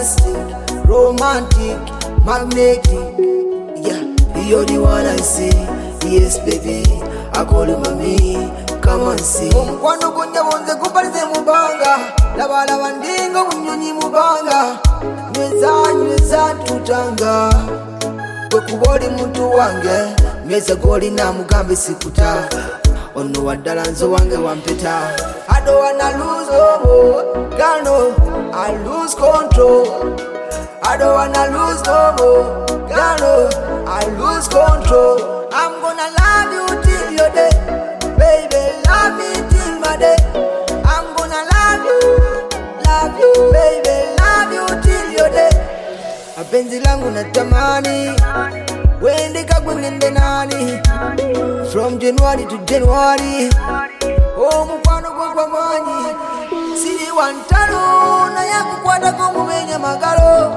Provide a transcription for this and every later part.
fantastic, romantic, magnetic. Yeah, you're the one I see. Yes, baby, I call you mommy. Come and see. Omukwano gunja bonze kupalize mubanga, labala wandingo kunyonyi mubanga. Nyweza tutanga, wekuboli muntu wange. Nyweza goli na mugambe sikuta, ono wadala nzo wange wampeta. I don't wanna lose, oh, girl, no, I lose control. I don't wanna lose no more, girl, no, I lose control. I'm gonna love you till your day, baby, love me till my day. I'm gonna love you, baby, love you till your day. Mapenzi langu natamani, wende kagwengende nani. From January to January, oh mukwano kwa mwanyi. Siri wantalo na yakukwata kumumenya magalo.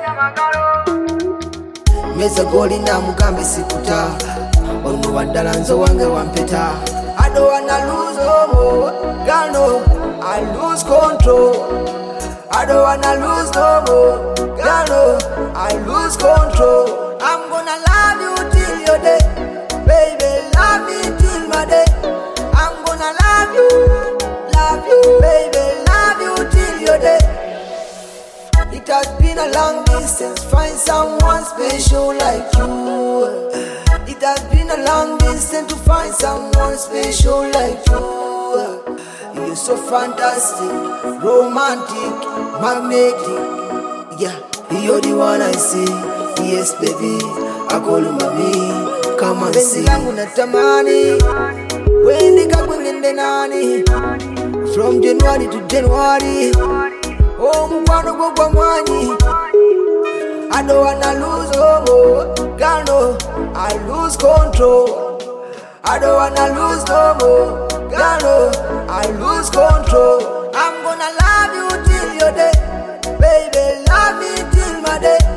Meza goli na mugambe sikuta, ono wadala nzo wange wampeta. I don't wanna lose, oh, girl, no, I lose control. I don't wanna lose no more, girl, no, I lose control. I'm gonna love you till your day, baby, love me till my day. I'm gonna love you, baby, love you till your day. It has been a long distance, find someone special like you. It has been a long distance to find someone special like you. You're so fantastic, romantic, magnetic. Yeah, you're the one I see. Yes, baby, I call you mommy. Come and see. Langu natamani, wende kagwengende nani. From January to January, oh mukwano kwa mwanyi. I don't wanna lose, oh, girl, no, I lose control. I don't wanna lose no more, girl, no, I lose control. I'm gonna love you till your day, baby, love me till my day.